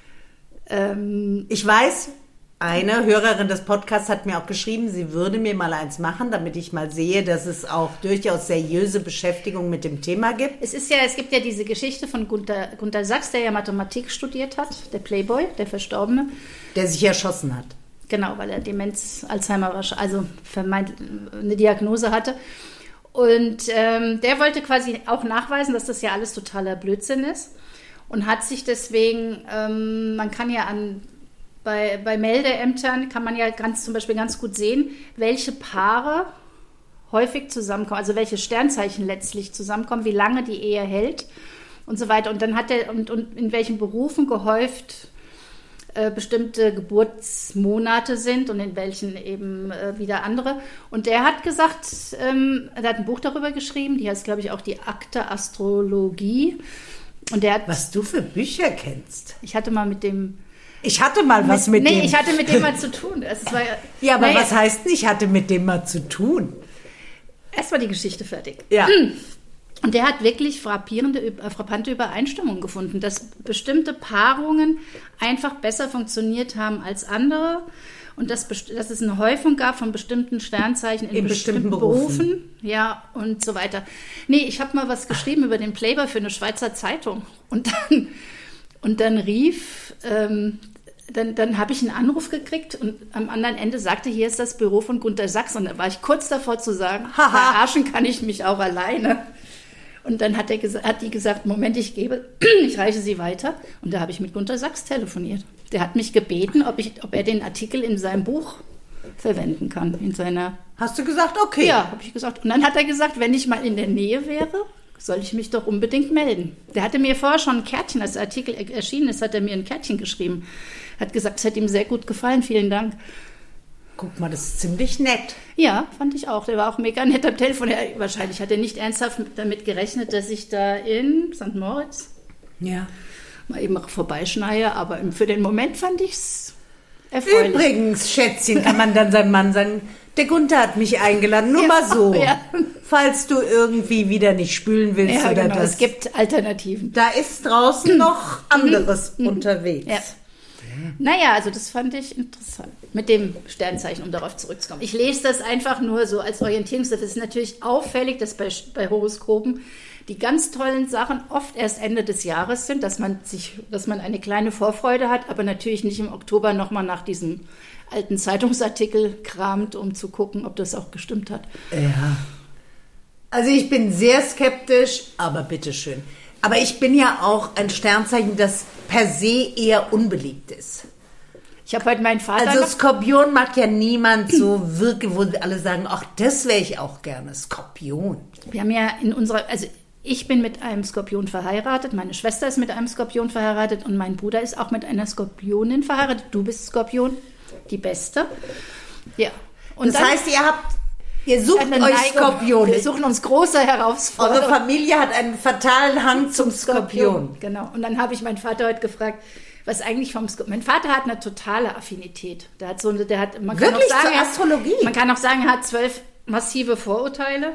S1: Ähm, ich weiß, eine Hörerin des Podcasts hat mir auch geschrieben, sie würde mir mal eins machen, damit ich mal sehe, dass es auch durchaus seriöse Beschäftigung mit dem Thema gibt.
S2: Es ist ja, es gibt ja diese Geschichte von Gunter, Gunter Sachs, der ja Mathematik studiert hat, der Playboy, der Verstorbene.
S1: Der sich erschossen hat.
S2: Genau, weil er Demenz, Alzheimer, also vermeint eine Diagnose hatte. Und ähm, der wollte quasi auch nachweisen, dass das ja alles totaler Blödsinn ist. Und hat sich deswegen, ähm, man kann ja an Bei, bei Meldeämtern kann man ja ganz, zum Beispiel ganz gut sehen, welche Paare häufig zusammenkommen, also welche Sternzeichen letztlich zusammenkommen, wie lange die Ehe hält und so weiter. Und dann hat er und, und in welchen Berufen gehäuft äh, bestimmte Geburtsmonate sind und in welchen eben äh, wieder andere. Und der hat gesagt, ähm, er hat ein Buch darüber geschrieben, die heißt, glaube ich, auch die Akte Astrologie. Und der hat,
S1: was du für Bücher kennst.
S2: Ich hatte mal mit dem
S1: Ich hatte mal was mit, mit
S2: nee,
S1: dem.
S2: Nee, ich hatte mit dem mal zu tun. Es war,
S1: ja, aber
S2: naja.
S1: was heißt denn, ich hatte mit dem mal zu tun?
S2: Erst war die Geschichte fertig.
S1: Ja.
S2: Und der hat wirklich frappierende, äh, frappante Übereinstimmungen gefunden, dass bestimmte Paarungen einfach besser funktioniert haben als andere und dass, dass es eine Häufung gab von bestimmten Sternzeichen in,
S1: in bestimmten, bestimmten Berufen.
S2: Berufen. Ja, und so weiter. Nee, ich habe mal was geschrieben über den Playboy für eine Schweizer Zeitung. Und dann, und dann rief... Ähm, Dann, dann habe ich einen Anruf gekriegt und am anderen Ende sagte, hier ist das Büro von Gunter Sachs. Und da war ich kurz davor zu sagen, verarschen kann ich mich auch alleine. Und dann hat, er gesa- hat die gesagt, Moment, ich gebe, ich reiche sie weiter. Und da habe ich mit Gunter Sachs telefoniert. Der hat mich gebeten, ob, ich, ob er den Artikel in seinem Buch verwenden kann. In seiner.
S1: Hast du gesagt, okay.
S2: Ja, habe ich gesagt. Und dann hat er gesagt, wenn ich mal in der Nähe wäre, soll ich mich doch unbedingt melden. Der hatte mir vorher schon ein Kärtchen, als der Artikel erschienen ist, hat er mir ein Kärtchen geschrieben. Hat gesagt, es hätte ihm sehr gut gefallen, vielen Dank.
S1: Guck mal, das ist ziemlich nett.
S2: Ja, fand ich auch. Der war auch mega nett am Telefon. Er, wahrscheinlich hat er nicht ernsthaft damit gerechnet, dass ich da in Sankt Moritz
S1: ja.
S2: mal eben vorbeischneie. Aber für den Moment fand ich es erfreulich.
S1: Übrigens, Schätzchen, kann man dann seinem Mann sagen, der Gunther hat mich eingeladen, nur ja, mal so. Ja. Falls du irgendwie wieder nicht spülen willst
S2: ja,
S1: oder
S2: genau,
S1: das.
S2: Es gibt Alternativen.
S1: Da ist draußen noch anderes unterwegs.
S2: Ja. Naja, also das fand ich interessant. Mit dem Sternzeichen, um darauf zurückzukommen. Ich lese das einfach nur so als Orientierungshilfe. Es ist natürlich auffällig, dass bei, bei Horoskopen die ganz tollen Sachen oft erst Ende des Jahres sind, dass man sich, dass man eine kleine Vorfreude hat, aber natürlich nicht im Oktober nochmal nach diesem alten Zeitungsartikel kramt, um zu gucken, ob das auch gestimmt hat.
S1: Ja. Also ich bin sehr skeptisch, aber bitteschön. Aber ich bin ja auch ein Sternzeichen, das per se eher unbeliebt ist.
S2: Ich habe heute meinen Vater...
S1: Also Skorpion mag ja niemand so wirklich, wo alle sagen, ach, das wäre ich auch gerne, Skorpion.
S2: Wir haben ja in unserer... Also ich bin mit einem Skorpion verheiratet, meine Schwester ist mit einem Skorpion verheiratet und mein Bruder ist auch mit einer Skorpionin verheiratet. Du bist Skorpion, die Beste. Ja. Und
S1: das
S2: dann,
S1: heißt, ihr habt... Ihr sucht euch
S2: Neigung.
S1: Skorpione.
S2: Wir suchen uns große Herausforderungen.
S1: Eure Familie hat einen fatalen Hang zum, zum Skorpion. Skorpion.
S2: Genau. Und dann habe ich meinen Vater heute gefragt, was eigentlich vom Skorpion... Mein Vater hat eine totale Affinität. Der hat so eine, der hat, man kann
S1: Wirklich
S2: auch sagen,
S1: zur Astrologie?
S2: Man kann auch sagen, er hat zwölf massive Vorurteile.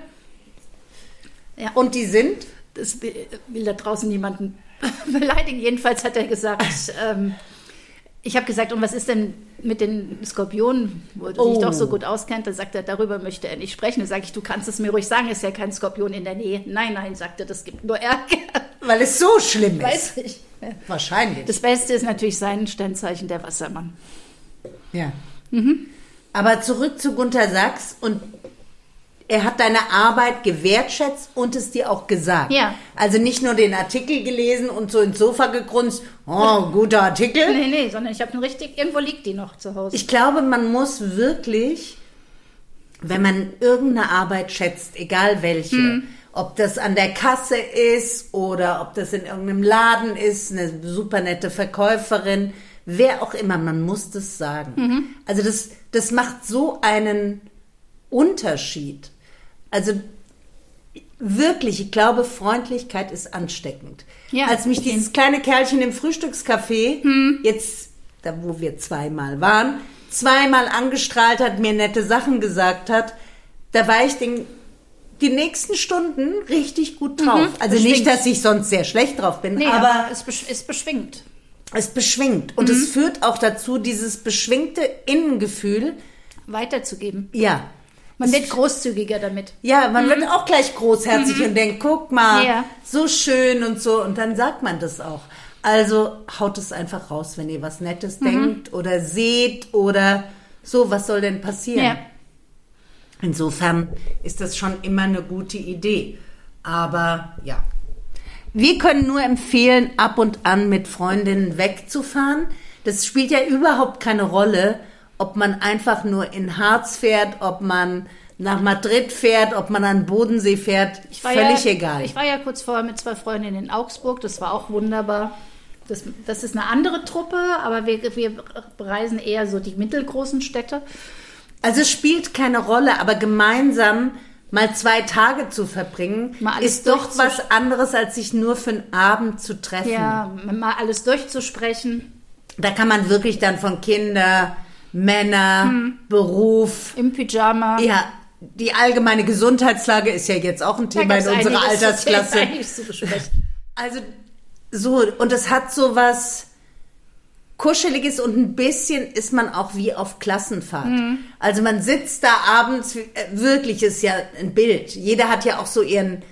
S1: Ja. Und die sind?
S2: Das will, will da draußen niemanden beleidigen. Jedenfalls hat er gesagt... ähm, Ich habe gesagt, und was ist denn mit den Skorpionen, wo er
S1: oh.
S2: sich doch so gut auskennt? Da sagt er, darüber möchte er nicht sprechen. Da sage ich, du kannst es mir ruhig sagen, ist ja kein Skorpion in der Nähe. Nein, nein, sagt er, das gibt nur Ärger.
S1: Weil es so schlimm ist.
S2: Weiß ich. Ja.
S1: Wahrscheinlich.
S2: Das Beste ist natürlich sein Sternzeichen, der Wassermann.
S1: Ja.
S2: Mhm.
S1: Aber zurück zu Gunter Sachs und er hat deine Arbeit gewertschätzt und es dir auch gesagt.
S2: Ja.
S1: Also nicht nur den Artikel gelesen und so ins Sofa gegrunzt, oh, guter Artikel.
S2: Nee, nee, sondern ich habe nur richtig, irgendwo liegt die noch zu Hause.
S1: Ich glaube, man muss wirklich wenn man irgendeine Arbeit schätzt, egal welche, mhm. ob das an der Kasse ist oder ob das in irgendeinem Laden ist, eine super nette Verkäuferin, wer auch immer, man muss das sagen. Mhm. Also das, das macht so einen Unterschied. Also wirklich, ich glaube, Freundlichkeit ist ansteckend. Ja, Als mich okay. dieses kleine Kerlchen im Frühstückscafé, hm. jetzt, da wo wir zweimal waren, zweimal angestrahlt hat, mir nette Sachen gesagt hat, da war ich den, die nächsten Stunden richtig gut drauf. Mhm, also beschwingt. Nicht, dass ich sonst sehr schlecht drauf bin,
S2: nee,
S1: aber,
S2: aber es ist beschwingt.
S1: Es beschwingt. Und mhm. es führt auch dazu, dieses beschwingte Innengefühl
S2: weiterzugeben.
S1: Ja.
S2: Man wird großzügiger damit.
S1: Ja, man mhm. wird auch gleich großherzig mhm. und denkt, guck mal, ja. so schön und so. Und dann sagt man das auch. Also haut es einfach raus, wenn ihr was Nettes mhm. denkt oder seht oder so, was soll denn passieren? Ja. Insofern ist das schon immer eine gute Idee. Aber ja, wir können nur empfehlen, ab und an mit Freundinnen wegzufahren. Das spielt ja überhaupt keine Rolle, ob man einfach nur in Harz fährt, ob man nach Madrid fährt, ob man an den Bodensee fährt, völlig
S2: ja,
S1: egal.
S2: Ich war ja kurz vorher mit zwei Freundinnen in Augsburg, das war auch wunderbar. Das, das ist eine andere Truppe, aber wir, wir bereisen eher so die mittelgroßen Städte.
S1: Also es spielt keine Rolle, aber gemeinsam mal zwei Tage zu verbringen, ist doch was anderes, als sich nur für einen Abend zu treffen.
S2: Ja, mal alles durchzusprechen.
S1: Da kann man wirklich dann von Kinder, Männer, hm. Beruf.
S2: Im Pyjama.
S1: Ja, die allgemeine Gesundheitslage ist ja jetzt auch ein Thema in unserer Altersklasse.
S2: Zu besprechen.
S1: Also so, und es hat so was Kuscheliges und ein bisschen ist man auch wie auf Klassenfahrt. Mhm. Also man sitzt da abends, wirklich ist ja ein Bild. Jeder hat ja auch so ihren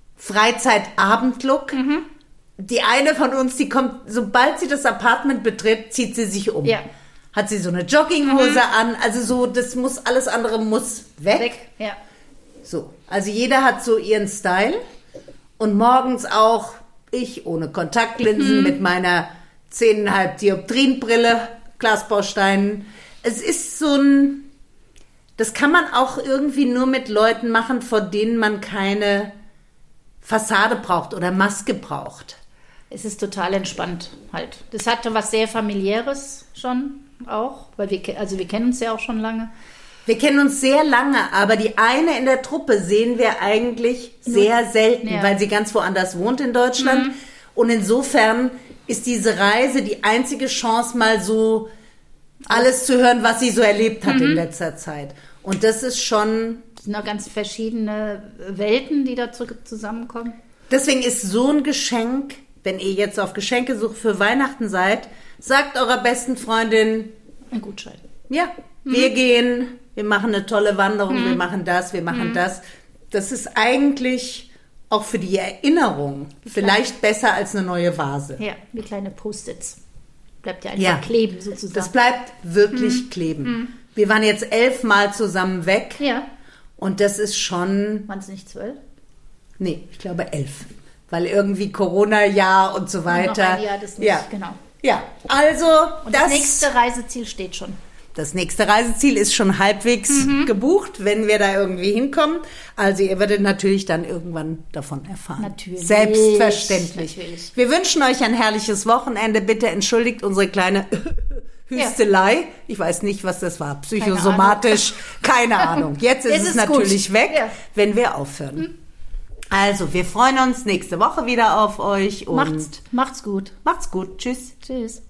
S1: Freizeit-Abend-Look. Mhm. Die eine von uns, die kommt, sobald sie das Apartment betritt, zieht sie sich um. Ja. Hat sie so eine Jogginghose mhm. an, also so, das muss, alles andere muss weg.
S2: Weg, ja.
S1: So, also jeder hat so ihren Style und morgens auch ich ohne Kontaktlinsen mhm. mit meiner zehn Komma fünf Dioptrienbrille, Glasbausteinen. Es ist so ein, das kann man auch irgendwie nur mit Leuten machen, vor denen man keine Fassade braucht oder Maske braucht.
S2: Es ist total entspannt halt. Das hatte was sehr Familiäres schon auch, weil wir, also wir kennen uns ja auch schon lange.
S1: Wir kennen uns sehr lange, aber die eine in der Truppe sehen wir eigentlich sehr selten, ja. weil sie ganz woanders wohnt in Deutschland. Mhm. Und insofern ist diese Reise die einzige Chance, mal so alles zu hören, was sie so erlebt hat mhm. in letzter Zeit. Und das ist schon...
S2: Das sind auch ganz verschiedene Welten, die da zusammenkommen.
S1: Deswegen ist so ein Geschenk, wenn ihr jetzt auf Geschenkesuche für Weihnachten seid, sagt eurer besten Freundin...
S2: Ein Gutschein.
S1: Ja, mhm. wir gehen, wir machen eine tolle Wanderung, mhm. wir machen das, wir machen mhm. das. Das ist eigentlich... Auch für die Erinnerung wie vielleicht kleine, besser als eine neue Vase.
S2: Ja, wie kleine Post-its. Bleibt ja einfach ja, kleben sozusagen.
S1: Das bleibt wirklich mhm. kleben. Mhm. Wir waren jetzt elfmal zusammen weg.
S2: Ja.
S1: Und das ist schon...
S2: Waren es nicht zwölf?
S1: Nee, ich glaube elf. Weil irgendwie Corona-Jahr und so weiter. Und noch
S2: ein Jahr, das nicht,
S1: ja.
S2: genau.
S1: Ja, also
S2: und das... Das nächste Reiseziel steht schon.
S1: Das nächste Reiseziel ist schon halbwegs mhm. gebucht, wenn wir da irgendwie hinkommen. Also ihr werdet natürlich dann irgendwann davon erfahren.
S2: Natürlich.
S1: Selbstverständlich.
S2: Natürlich.
S1: Wir wünschen euch ein herrliches Wochenende. Bitte entschuldigt unsere kleine Hüstelei. Ja. Ich weiß nicht, was das war. Psychosomatisch. Keine Ahnung. Keine Ahnung. Jetzt ist Jetzt es ist natürlich gut. weg, ja. wenn wir aufhören. Mhm. Also, wir freuen uns nächste Woche wieder auf euch. Und
S2: macht's, macht's gut.
S1: Macht's gut. Tschüss.
S2: Tschüss.